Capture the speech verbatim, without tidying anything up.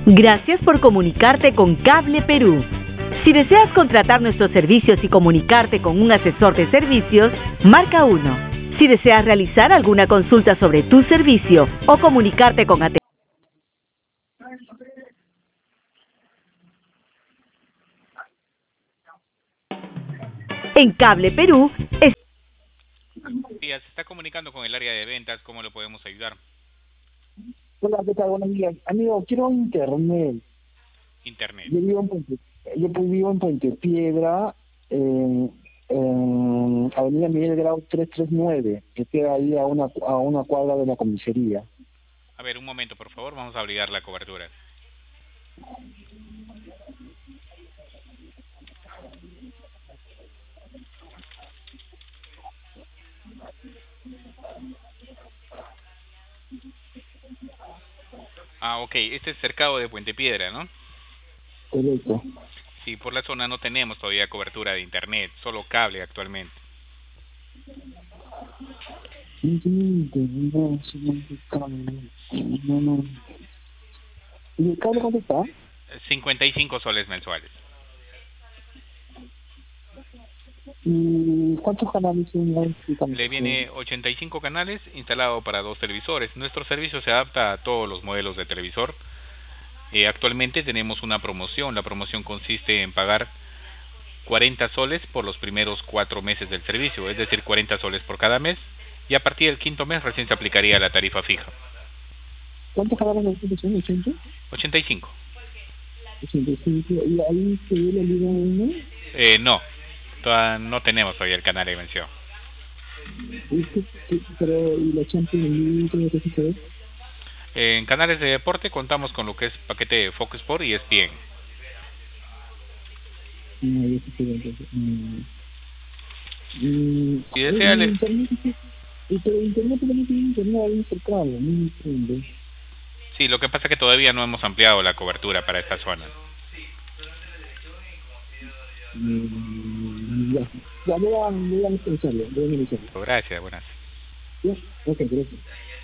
Gracias por comunicarte con Cable Perú. Si deseas contratar nuestros servicios y comunicarte con un asesor de servicios, marca uno. Si deseas realizar alguna consulta sobre tu servicio o comunicarte con atención en Cable Perú, es... Sí, se está comunicando con el área de ventas, ¿cómo lo podemos ayudar? Hola, ¿qué tal? Buenos días. Amigo, quiero internet. Internet. Yo vivo en Puente, yo pues vivo en Puente Piedra, en, en Avenida Miguel Grau trescientos treinta y nueve, que queda ahí a una, a una cuadra de la comisaría. A ver, un momento, por favor, vamos a abrir la cobertura. Ah, ok, este es cercado de Puente Piedra, ¿no? Correcto. Sí, por la zona no tenemos todavía cobertura de internet, solo cable actualmente. ¿Y el cable cuánto está? cincuenta y cinco soles mensuales. ¿Y cuántos canales son? Le viene ochenta y cinco canales instalado para dos televisores. Nuestro servicio se adapta a todos los modelos de televisor. Eh, actualmente tenemos una promoción. La promoción consiste en pagar cuarenta soles por los primeros cuatro meses del servicio, es decir, cuarenta soles por cada mes, y a partir del quinto mes recién se aplicaría la tarifa fija. ¿Cuántos canales son? ¿ochenta? ochenta y cinco. ochenta y cinco. ¿Y ahí se ve la Liga uno? Eh, no, todavía no tenemos todavía el canal de mención. ¿Y, qué, qué, pero, ¿y la Champions League? ¿Qué es eso? En canales de deporte contamos con lo que es paquete de Fox Sport y E S P N. No, yo sí sé entonces. Mm. Mm, Si el desea, le... internet, y pero internet también tiene internet ahí cercano, no entiendo. Sí, lo que pasa es que todavía no hemos ampliado la cobertura para esta zona. Mm, ya, ya voy a, voy a pensarlo, voy a analizarlo. Gracias, buenas. Ya, ok, gracias.